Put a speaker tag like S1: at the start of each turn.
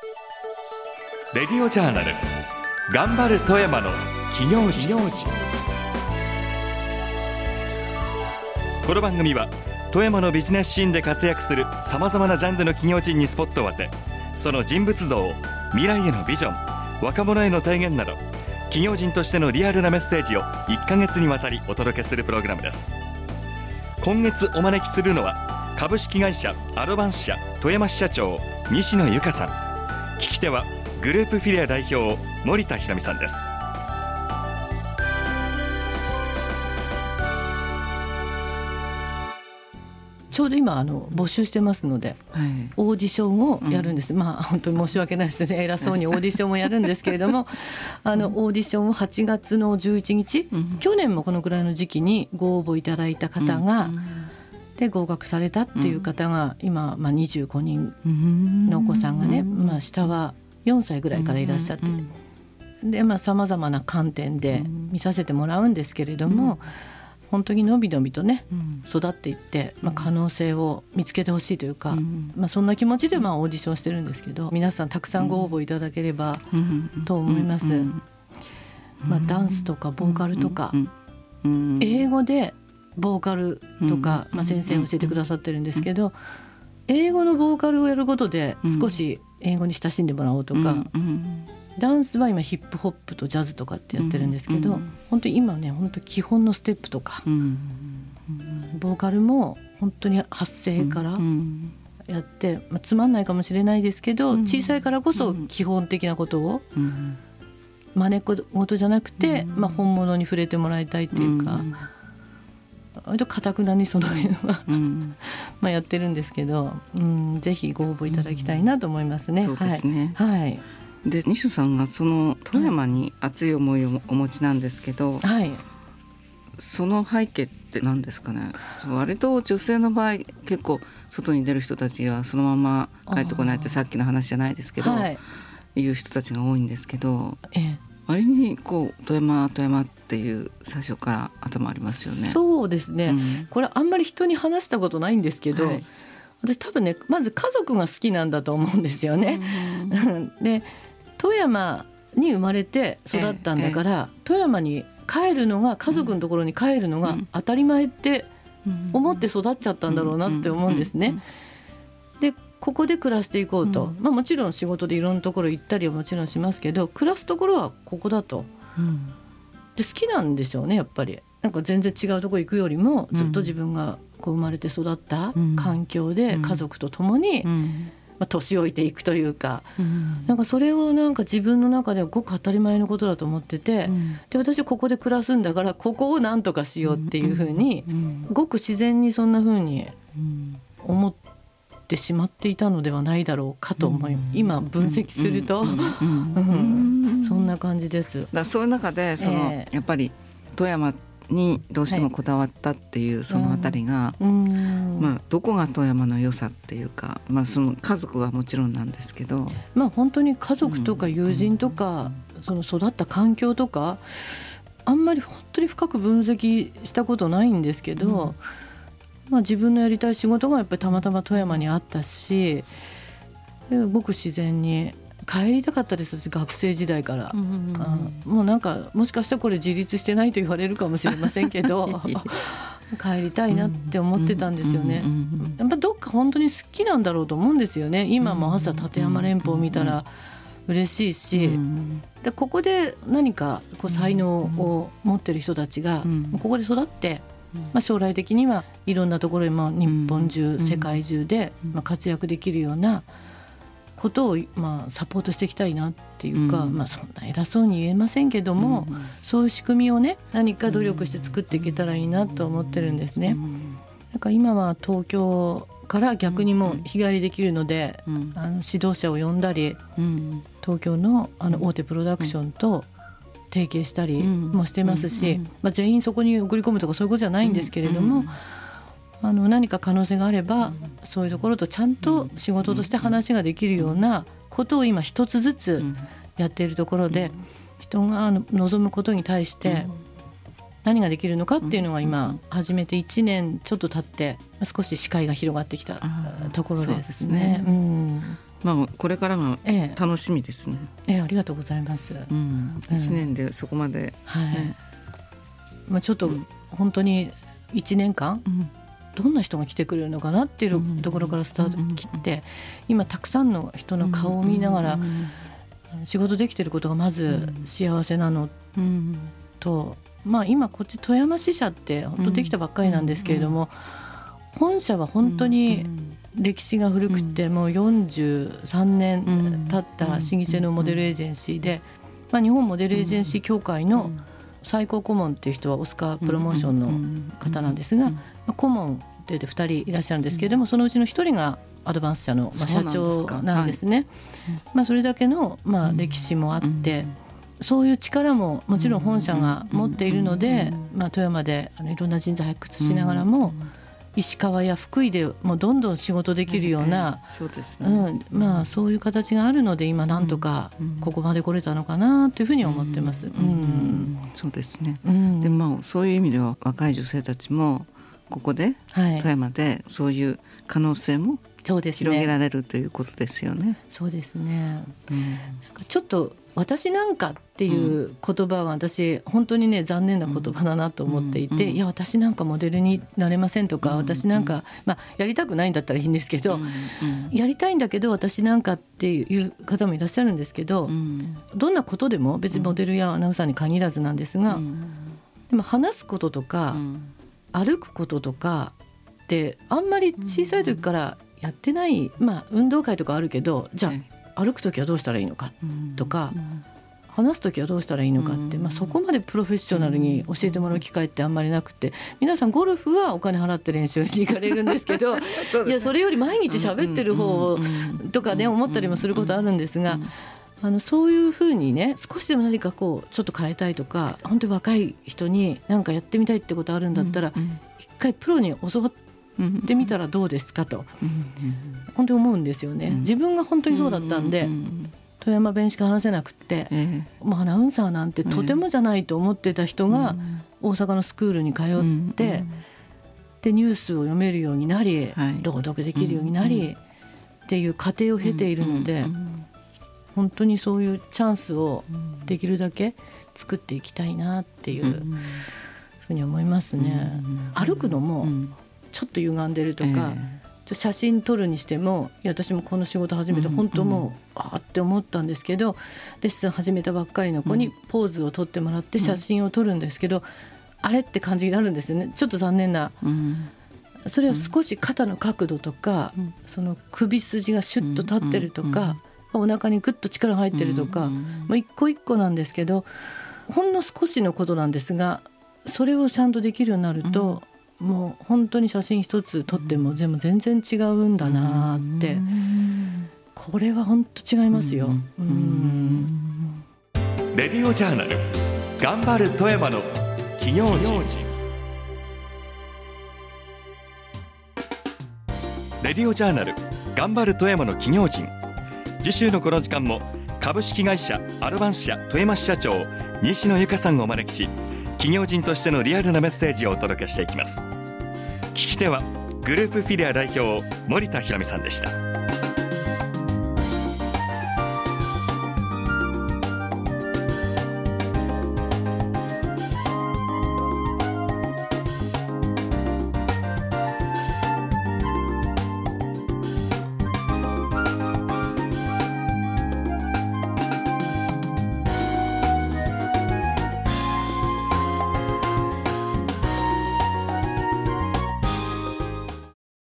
S1: レディオジャーナル頑張る富山の企業時。この番組は富山のビジネスシーンで活躍するさまざまなジャンルの企業人にスポットを当て、その人物像、未来へのビジョン、若者への提言など企業人としてのリアルなメッセージを1ヶ月にわたりお届けするプログラムです。今月お招きするのは株式会社アドバンス社富山支社長西野由香さん、聞き手はグループフィリア代表森田博美さんです。
S2: ちょうど今募集してますので、オーディションをやるんです、本当に申し訳ないですね、偉そうにオーディションをやるんですけれどもオーディションを8月の11日、去年もこのくらいの時期にご応募いただいた方が、で合格されたっていう方が今、25人のお子さんがね、下は4歳ぐらいからいらっしゃって、でさまざまな観点で見させてもらうんですけれども、本当にのびのびとね、育っていって、可能性を見つけてほしいというか、そんな気持ちでオーディションしてるんですけど、皆さんたくさんご応募いただければと思います。ダンスとかボーカルとか、英語でボーカルとか、先生教えてくださってるんですけど、英語のボーカルをやることで少し英語に親しんでもらおうとか、ダンスは今ヒップホップとジャズとかってやってるんですけど、本当に今ね、本当基本のステップとか、ボーカルも本当に発声からやって、つまんないかもしれないですけど、小さいからこそ基本的なことを真似事じゃなくて、本物に触れてもらいたいっていうか、かたくなにその辺はやってるんですけど、ぜひご応募いただきたいなと思いますね。
S3: そうですね、で西野さんがその富山に熱い思いをお持ちなんですけど、その背景って何ですかね。割と女性の場合結構外に出る人たちはそのまま帰ってこないって、さっきの話じゃないですけど、いう人たちが多いんですけど、割に富山っていう最初から頭ありますよね。
S2: そうですね、これあんまり人に話したことないんですけど、私多分ね、まず家族が好きなんだと思うんですよね。で富山に生まれて育ったんだから、富山に帰るのが、家族のところに帰るのが当たり前って思って育っちゃったんだろうなって思うんですね。でここで暮らしていこうと、もちろん仕事でいろんなところ行ったりはもちろんしますけど、暮らすところはここだと、で好きなんでしょうね、やっぱり。なんか全然違うところ行くよりも、ずっと自分が生まれて育った環境で家族と共に年老いていくというか、なんかそれをなんか自分の中ではごく当たり前のことだと思ってて、で私はここで暮らすんだから、ここをなんとかしようっていうふうに、ごく自然にそんなふうに思ってしまっていたのではないだろうかと思い、今分析するとそんな感じです。
S3: そういう中でやっぱり富山にどうしてもこだわったっていう、そのあたりが、どこが富山の良さっていうか、その家族はもちろんなんですけど、
S2: 本当に家族とか友人とか、その育った環境とか、あんまり本当に深く分析したことないんですけど、自分のやりたい仕事がやっぱりたまたま富山にあったし、ごく自然に帰りたかったです。学生時代から、もうなんかもしかしたらこれ自立してないと言われるかもしれませんけど帰りたいなって思ってたんですよね。やっぱどっか本当に好きなんだろうと思うんですよね。今も朝立山連峰を見たら嬉しいし、でここで何か才能を持ってる人たちがここで育って、将来的にはいろんなところに日本中、世界中で活躍できるようなことをサポートしていきたいなっていうか、そんな偉そうに言えませんけども、そういう仕組みをね、何か努力して作っていけたらいいなと思ってるんですね。だから今は東京から逆にもう日帰りできるので、指導者を呼んだり、東京の大手プロダクションと提携したりもしてますし、全員そこに送り込むとかそういうことじゃないんですけれども、何か可能性があれば、そういうところとちゃんと仕事として話ができるようなことを今一つずつやっているところで、人が望むことに対して何ができるのかっていうのが今始めて1年ちょっと経って少し視界が広がってきたところですね。
S3: これからが楽しみですね。
S2: ありがとうございます。
S3: 1年でそこまで、
S2: ちょっと本当に1年間、どんな人が来てくれるのかなっていうところからスタート切って、今たくさんの人の顔を見ながら仕事できてることがまず幸せなのと、今こっち富山支社って本当できたばっかりなんですけれども、本社は本当に歴史が古くてもう43年経った老舗のモデルエージェンシーで、日本モデルエージェンシー協会の最高顧問っていう人はオスカープロモーションの方なんですが、顧問で2人いらっしゃるんですけれども、そのうちの1人がアドバンス社の社長なんですね。それだけの歴史もあって、そういう力ももちろん本社が持っているので、富山でいろんな人材発掘しながらも、石川や福井でもうどんどん仕事できるような、そういう形があるので今なんとかここまで来れたのかなというふうに思ってます。
S3: そうですね。でそういう意味では若い女性たちもここで、富山でそういう可能性も広げられるということですよね。
S2: そうですね。ちょっと私なんかっていう言葉が私本当にね残念な言葉だなと思っていて、いや私なんかモデルになれませんとか、私なんか、やりたくないんだったらいいんですけど、やりたいんだけど私なんかっていう方もいらっしゃるんですけど、どんなことでも別にモデルやアナウンサーに限らずなんですが、でも話すこととか、歩くこととかってあんまり小さい時からやってない、運動会とかあるけど、じゃあ歩くときはどうしたらいいのかとか、話すときはどうしたらいいのかって、そこまでプロフェッショナルに教えてもらう機会ってあんまりなくて、皆さんゴルフはお金払って練習に行かれるんですけどいやそれより毎日喋ってる方とかね思ったりもすることあるんですが、そういうふうにね少しでも何かちょっと変えたいとか、本当に若い人に何かやってみたいってことあるんだったら、一回プロに教わってみたらどうですかと本当に思うんですよね。自分が本当にそうだったんで、富山弁しか話せなくって、アナウンサーなんてとてもじゃないと思ってた人が大阪のスクールに通って、でニュースを読めるようになり、朗読できるようになりっていう過程を経ているので、本当にそういうチャンスをできるだけ作っていきたいなっていうふうに思いますね。歩くのもちょっと歪んでるとか、写真撮るにしても、私もこの仕事始めて本当もうって思ったんですけど、レッスン始めたばっかりの子にポーズを撮ってもらって写真を撮るんですけど、あれって感じになるんですよね。ちょっと残念な、それは少し肩の角度とか、その首筋がシュッと立ってるとか、お腹にグッと力が入ってるとか、一個一個なんですけど、ほんの少しのことなんですが、それをちゃんとできるようになると、もう本当に写真一つ撮っても全然違うんだなって、これは本当違いますよ。
S1: レディオジャーナル頑張る富山の企業人。レディオジャーナル頑張る富山の企業人。次週のこの時間も株式会社アドバンス社富山支社長西野由香さんをお招きし、企業人としてのリアルなメッセージをお届けしていきます。聞き手はグループフィリア代表森田ひろ美さんでした。